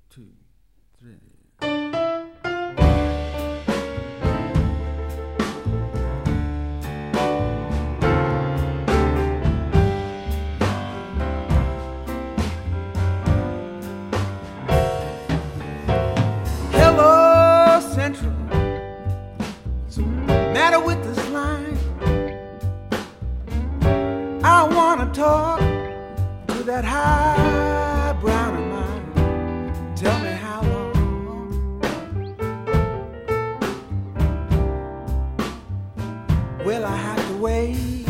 two, three. Hello, Central. What's the matter with this line? I wanna talk to that high brown of mine. Tell me how long will I have to wait?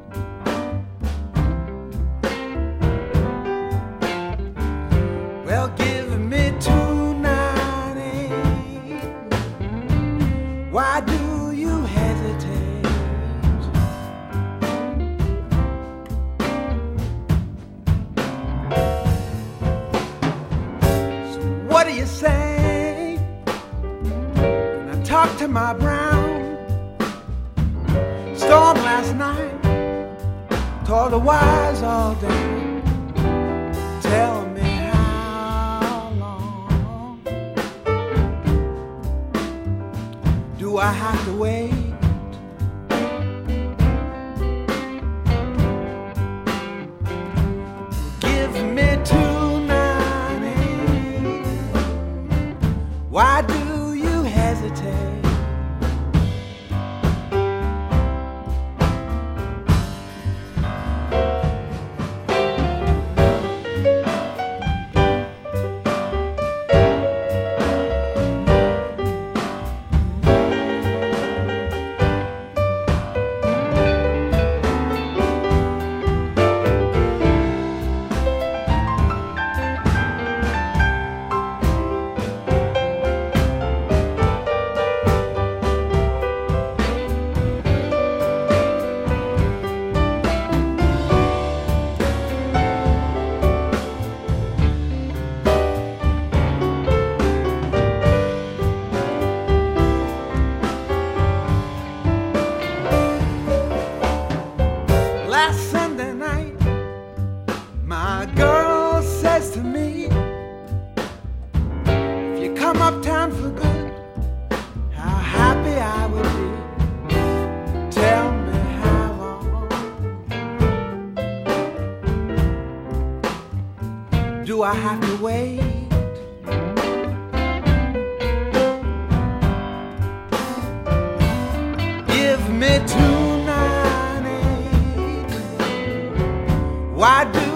Well, give me 298. Why do you hesitate? So what do you say? When I talk to my brown, storm last night, tore the wires all day. Tell me how long do I have to wait? Give me 298. Why do you hesitate? Last Sunday night, my girl says to me, if you come uptown for good, how happy I would be. Tell me how long do I have to wait? Give me 298. Why do